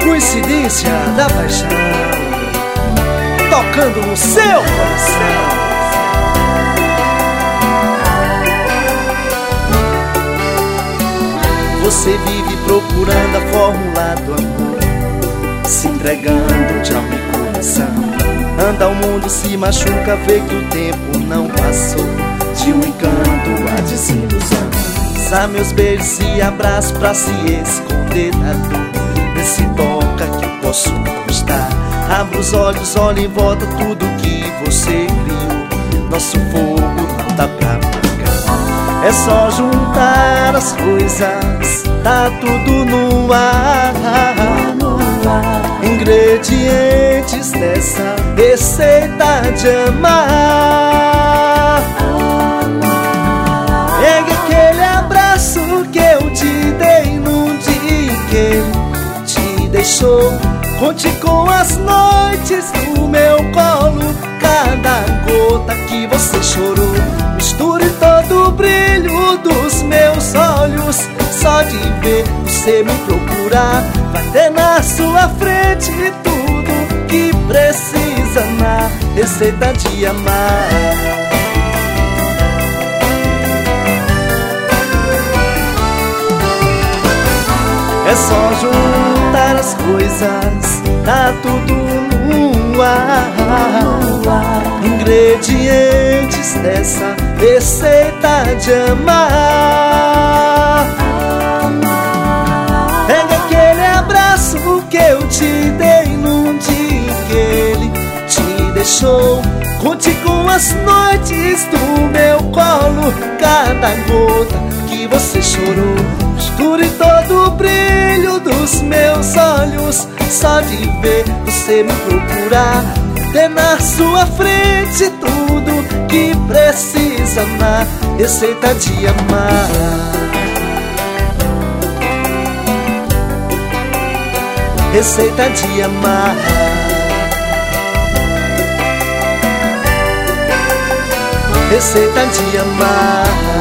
Coincidência da paixão tocando no seu coração. Você vive procurando a fórmula do amor, se entregando de alma e coração. Anda o mundo, se machuca, vê que o tempo não passou, de um encanto a desilusão. Dá meus beijos e abraços pra se esconder da dor, nesse toca que eu posso conquistar. Abra os olhos, olha em volta tudo que você criou, nosso fogo não dá pra apagar. É só juntar as coisas, tá tudo no ar. Ingredientes dessa receita de amar. Pegue aquele abraço que eu te dei num dia que ele te deixou. Conte com as noites no meu colo, cada gota que você chorou. Misture todo o brilho dos meus olhos, só de ver você me procurar. Vai ter na sua frente tudo que precisa na receita de amar. É só juntar as coisas, tá tudo no ar. Ingredientes dessa receita de amar. Pega aquele abraço que eu te dei num dia que ele te deixou. Conte com as noites do meu colo, cada gota que você chorou. Misture todo o brilho dos meus olhos, só de ver você me procurar. Ter na sua frente tudo que precisa na receita de amar. Receita de amar. Receita de amar.